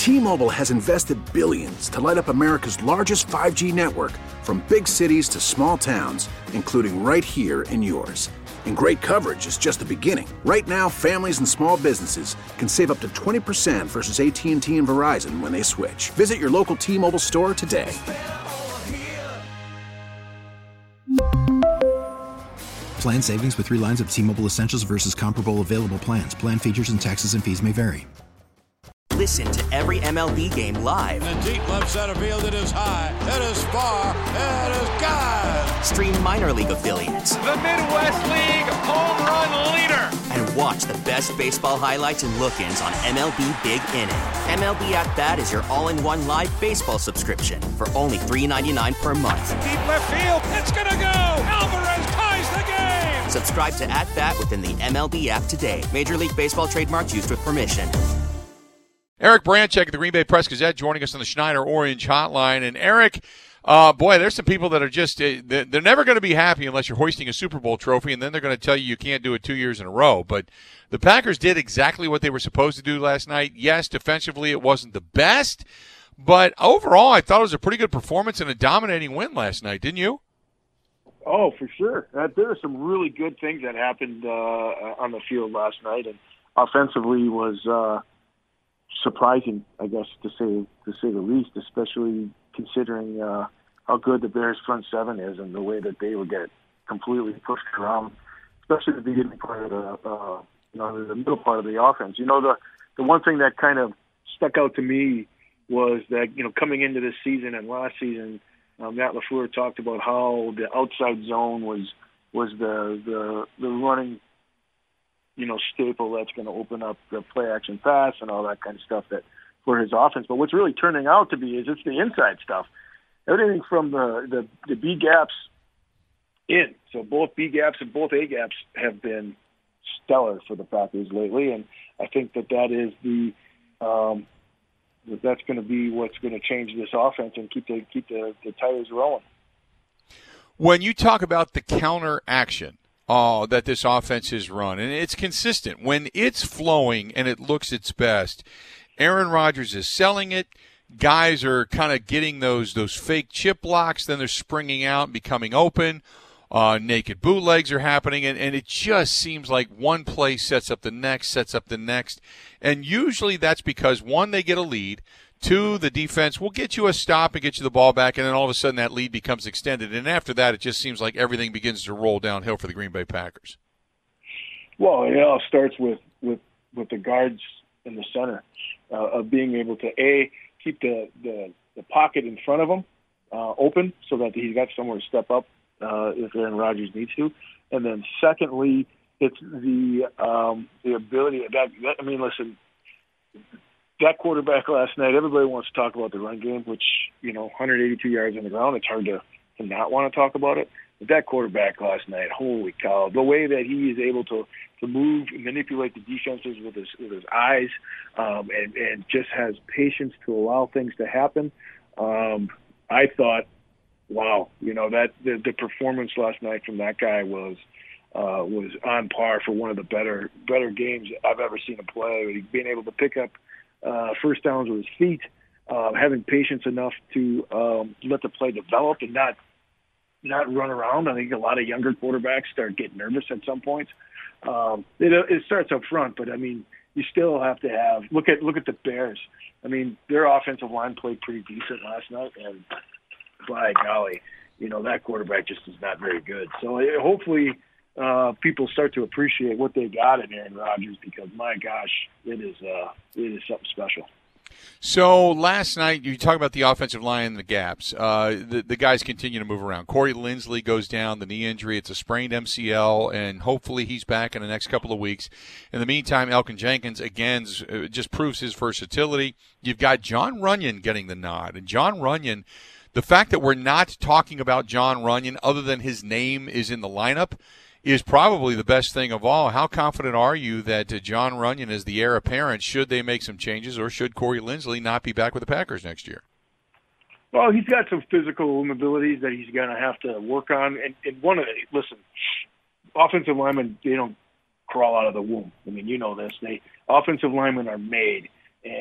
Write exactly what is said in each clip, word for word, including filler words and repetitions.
T-Mobile has invested billions to light up America's largest five G network, from big cities to small towns, including right here in yours. And great coverage is just the beginning. Right now, families and small businesses can save up to twenty percent versus A T and T and Verizon when they switch. Visit your local T-Mobile store today. Plan savings with three lines of T-Mobile Essentials versus comparable available plans. Plan features and taxes and fees may vary. Listen to every M L B game live. In the deep left center field, it is high, it is far, it is gone. Stream minor league affiliates. The Midwest League home run leader. And watch the best baseball highlights and look-ins on M L B Big Inning. M L B At Bat is your all-in-one live baseball subscription for only three dollars and ninety-nine cents per month. Deep left field, it's gonna go. Alvarez ties the game. Subscribe to At Bat within the M L B app today. Major League Baseball trademarks used with permission. Eric Branchek of the Green Bay Press-Gazette joining us on the Schneider Orange Hotline. And Eric, uh, boy, there's some people that are just uh, – they're never going to be happy unless you're hoisting a Super Bowl trophy, and then they're going to tell you you can't do it two years in a row. But the Packers did exactly what they were supposed to do last night. Yes, defensively it wasn't the best, but overall I thought it was a pretty good performance and a dominating win last night, didn't you? Oh, for sure. Uh, there were some really good things that happened uh, on the field last night, and offensively was uh, – surprising, I guess, to say to say the least, especially considering uh, how good the Bears' front seven is and the way that they would get completely pushed around, especially the beginning part of the uh, you know the middle part of the offense. You know, the the one thing that kind of stuck out to me was that you know coming into this season and last season, uh, Matt LaFleur talked about how the outside zone was was the the the running. you know, staple that's going to open up the play action pass and all that kind of stuff that for his offense. But what's really turning out to be is it's the inside stuff. Everything from the, the, the B gaps in. So both B gaps and both A gaps have been stellar for the Packers lately. And I think that that is the, um, that that's going to be what's going to change this offense and keep the, keep the, the tires rolling. When you talk about the counter action, Oh, that this offense has run, and it's consistent. When it's flowing and it looks its best, Aaron Rodgers is selling it. Guys are kind of getting those those fake chip blocks, then they're springing out and becoming open. Uh, naked bootlegs are happening, and, and it just seems like one play sets up the next, sets up the next. And usually that's because, one, they get a lead. Two, the defense will get you a stop and get you the ball back, and then all of a sudden that lead becomes extended. And after that, it just seems like everything begins to roll downhill for the Green Bay Packers. Well, it all starts with, with, with the guards in the center, uh, of being able to, A, keep the, the, the pocket in front of him uh, open so that he's got somewhere to step up uh, if Aaron Rodgers needs to. And then secondly, it's the um, the ability – that, that I mean, listen – that quarterback last night, everybody wants to talk about the run game, which, you know, one hundred eighty-two yards on the ground, it's hard to, to not want to talk about it. But that quarterback last night, holy cow, the way that he is able to, to move and manipulate the defenses with his with his eyes um, and, and just has patience to allow things to happen, um, I thought, wow, you know, that the, the performance last night from that guy was uh, was on par for one of the better better games I've ever seen him play. Being able to pick up Uh, first downs with his feet, uh, having patience enough to um, let the play develop and not not run around. I think a lot of younger quarterbacks start getting nervous at some point. Um, it, it starts up front, but I mean, you still have to have look at look at the Bears. I mean, their offensive line played pretty decent last night, and by golly, you know that quarterback just is not very good. So uh, hopefully. Uh, people start to appreciate what they got in Aaron Rodgers because, my gosh, it is uh, it is something special. So last night, you talk about the offensive line and the gaps. Uh, the, the guys continue to move around. Corey Linsley goes down, the knee injury. It's a sprained M C L, and hopefully he's back in the next couple of weeks. In the meantime, Elgton Jenkins, again, just proves his versatility. You've got John Runyon getting the nod. And John Runyon, the fact that we're not talking about John Runyon other than his name is in the lineup is probably the best thing of all. How confident are you that uh, John Runyon is the heir apparent should they make some changes, or should Corey Linsley not be back with the Packers next year? Well, he's got some physical inabilities that he's going to have to work on. And, and one of the, listen, offensive linemen, they don't crawl out of the womb. I mean, you know this. They offensive linemen are made. And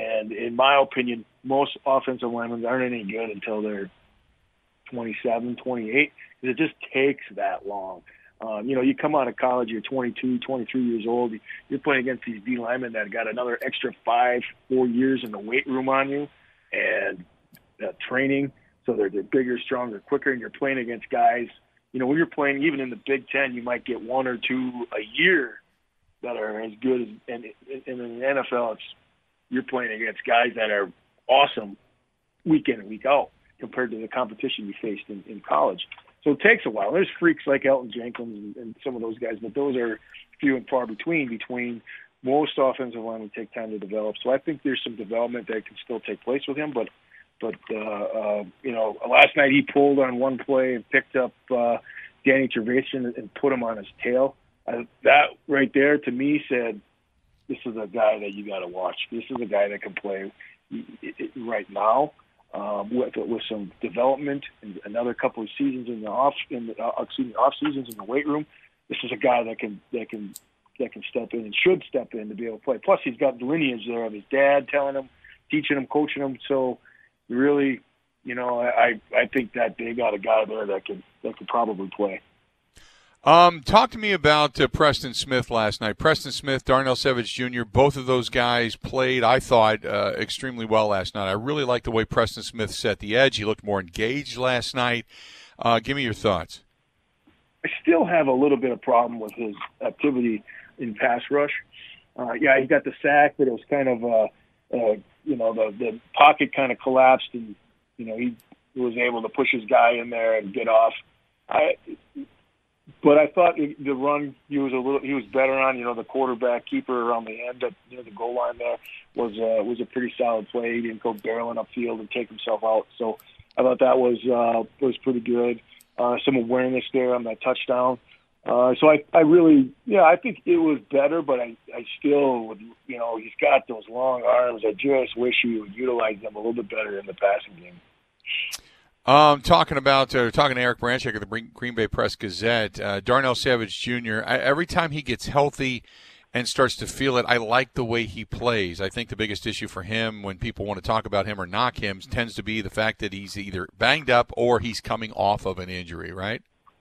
in my opinion, most offensive linemen aren't any good until they're twenty-seven, twenty-eight, because it just takes that long. Um, you know, you come out of college, you're twenty-two, twenty-three years old, you're playing against these D linemen that got another extra five, four years in the weight room on you and uh, training, so they're, they're bigger, stronger, quicker, and you're playing against guys. You know, when you're playing, even in the Big Ten, you might get one or two a year that are as good as, and, and in the N F L, it's, you're playing against guys that are awesome week in and week out compared to the competition you faced in, in college. So it takes a while. There's freaks like Elton Jenkins and, and some of those guys, but those are few and far between. Between most offensive linemen take time to develop. So I think there's some development that can still take place with him. But, but uh, uh, you know, last night he pulled on one play and picked up uh, Danny Trevathan and put him on his tail. Uh, that right there to me said, this is a guy that you got to watch. This is a guy that can play right now. Um, with with some development and another couple of seasons in the off in the uh, excuse me, off seasons in the weight room, this is a guy that can that can that can step in and should step in to be able to play. Plus, he's got the lineage there of his dad telling him, teaching him, coaching him. So, really, you know, I I think that they got a guy there that can that could probably play. Um, talk to me about uh, Preston Smith last night. Preston Smith, Darnell Savage Junior, both of those guys played, I thought, uh, extremely well last night. I really liked the way Preston Smith set the edge. He looked more engaged last night. Uh, give me your thoughts. I still have a little bit of problem with his activity in pass rush. Uh, yeah, he got the sack, but it was kind of, uh, uh, you know, the, the pocket kind of collapsed, and, you know, he was able to push his guy in there and get off. I But I thought the run he was a little he was better on. You know, the quarterback keeper around the end, at, near the goal line there was uh, was a pretty solid play. He didn't go barreling upfield and take himself out. So I thought that was uh, was pretty good. Uh, some awareness there on that touchdown. Uh, so I, I really, yeah, I think it was better, but I, I still would, you know, he's got those long arms. I just wish he would utilize them a little bit better in the passing game. Um, talking about uh, talking to Eric Branchek of the Green Bay Press Gazette, uh, Darnell Savage Junior I, every time he gets healthy and starts to feel it, I like the way he plays. I think the biggest issue for him when people want to talk about him or knock him tends to be the fact that he's either banged up or he's coming off of an injury, right?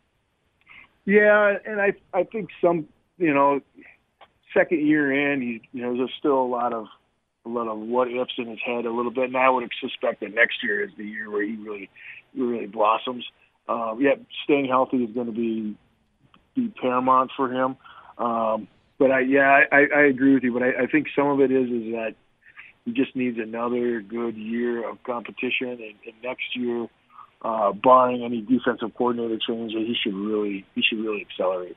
Yeah, and I I think some, you know, second year in, he, you know, there's still a lot of a lot of what ifs in his head a little bit, and I would suspect that next year is the year where he really, really blossoms. Um, yeah, staying healthy is going to be be paramount for him. Um, but I, yeah, I, I agree with you. But I, I think some of it is is that he just needs another good year of competition, and, and next year, uh, barring any defensive coordinator change, he should really he should really accelerate.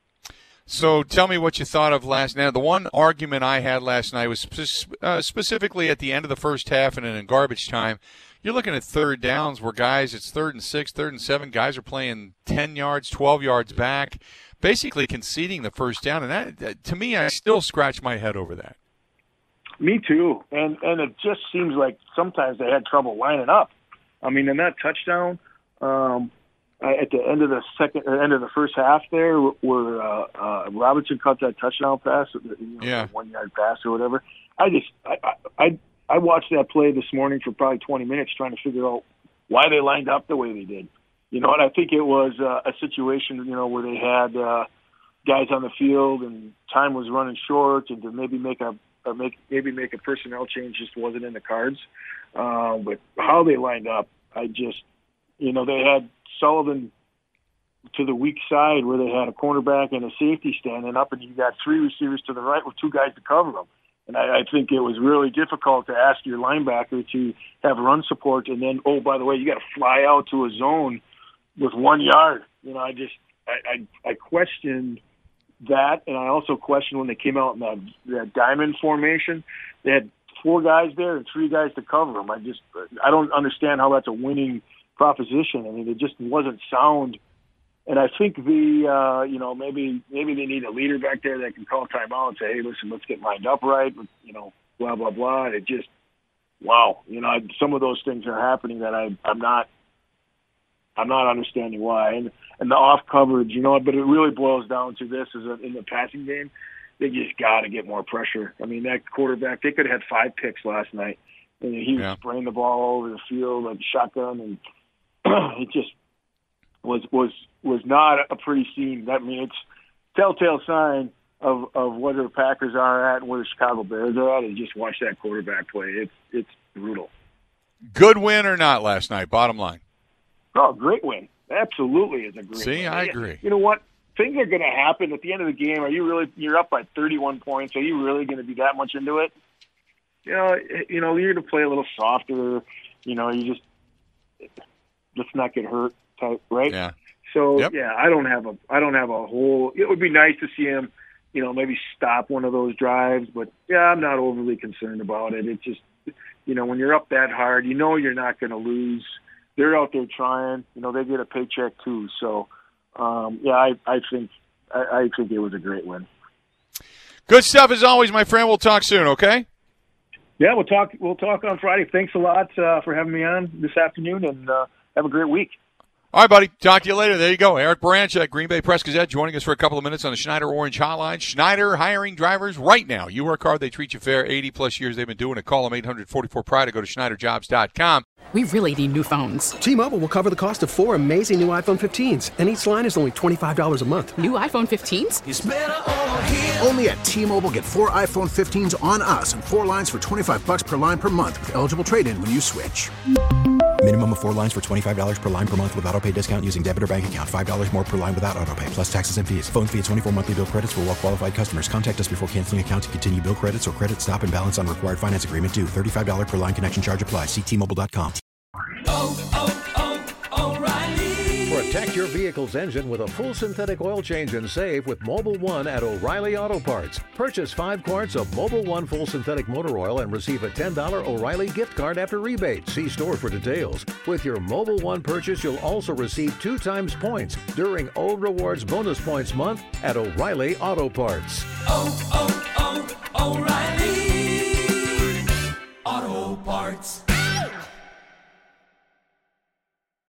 So tell me what you thought of last night. The one argument I had last night was spe- uh, specifically at the end of the first half and in garbage time. You're looking at third downs where guys, it's third and six, third and seven, guys are playing ten yards, twelve yards back, basically conceding the first down. And that, that to me, I still scratch my head over that. Me too. And and it just seems like sometimes they had trouble lining up. I mean, in that touchdown, um, at the end of the second, or end of the first half, there where uh, uh, Robinson caught that touchdown pass, you know, yeah, one yard pass or whatever. I just, I, I, I watched that play this morning for probably twenty minutes, trying to figure out why they lined up the way they did. You know, and I think it was uh, a situation, you know, where they had uh, guys on the field and time was running short, and to maybe make a, a make maybe make a personnel change just wasn't in the cards. Uh, but how they lined up, I just, you know, they had Sullivan to the weak side where they had a cornerback and a safety standing up, and you got three receivers to the right with two guys to cover them. And I, I think it was really difficult to ask your linebacker to have run support, and then, oh, by the way, you got to fly out to a zone with one yard. You know, I just I, I, I questioned that, and I also questioned when they came out in that, that diamond formation. They had four guys there and three guys to cover them. I just I don't understand how that's a winning proposition. I mean, it just wasn't sound. And I think the, uh, you know, maybe maybe they need a leader back there that can call timeout and say, hey, listen, let's get lined up right, you know, blah, blah, blah. And it just, wow, you know, some of those things are happening that I, I'm not, I'm not understanding why. And and the off coverage, you know, but it really boils down to this is in the passing game. they just got to get more pressure. I mean, that quarterback, they could have had five picks last night. And he was yeah. spraying the ball all over the field like a shotgun, and it just was was was not a pretty scene. I mean, it's telltale sign of, of where the Packers are at and where the Chicago Bears are at, and just watch that quarterback play. It's it's brutal. Good win or not last night, bottom line? Oh, great win. Absolutely is a great See, win. I agree. You know what? Things are going to happen at the end of the game. Are you really, you're up by thirty-one points. Are you really going to be that much into it? You know, you know, you're going to play a little softer. You know, you just, let's not get hurt type, right? Yeah. So yep. yeah, I don't have a, I don't have a whole, it would be nice to see him, you know, maybe stop one of those drives, but yeah, I'm not overly concerned about it. It's just, you know, when you're up that hard, you know, you're not going to lose. They're out there trying, you know, they get a paycheck too. So, um, yeah, I, I think, I, I think it was a great win. Good stuff as always, my friend. We'll talk soon. Okay. Yeah, we'll talk. We'll talk on Friday. Thanks a lot uh, for having me on this afternoon, and uh, have a great week. All right, buddy. Talk to you later. There you go. Eric Branch at Green Bay Press Gazette joining us for a couple of minutes on the Schneider Orange Hotline. Schneider hiring drivers right now. You work hard, they treat you fair. eighty-plus years they've been doing it. Call them eight hundred forty-four Pride or go to Schneider Jobs dot com. We really need new phones. T-Mobile will cover the cost of four amazing new iPhone fifteens, and each line is only twenty-five dollars a month. New iPhone fifteens? It's better over here. Only at T-Mobile, get four iPhone fifteens on us and four lines for twenty-five dollars per line per month with eligible trade-in when you switch. Minimum of four lines for twenty-five dollars per line per month with autopay discount using debit or bank account. five dollars more per line without autopay, plus taxes and fees. Phone fee at twenty-four monthly bill credits for well-qualified customers. Contact us before canceling account to continue bill credits or credit stop and balance on required finance agreement due. thirty-five dollars per line connection charge applies. See T Mobile dot com. Oh, oh, oh, O'Reilly. Protect your vehicle's engine with a full synthetic oil change and save with Mobil one at O'Reilly Auto Parts. Purchase five quarts of Mobil one full synthetic motor oil and receive a ten dollars O'Reilly gift card after rebate. See store for details. With your Mobil one purchase, you'll also receive two times points during O Rewards Bonus Points Month at O'Reilly Auto Parts. Oh, oh, oh, O'Reilly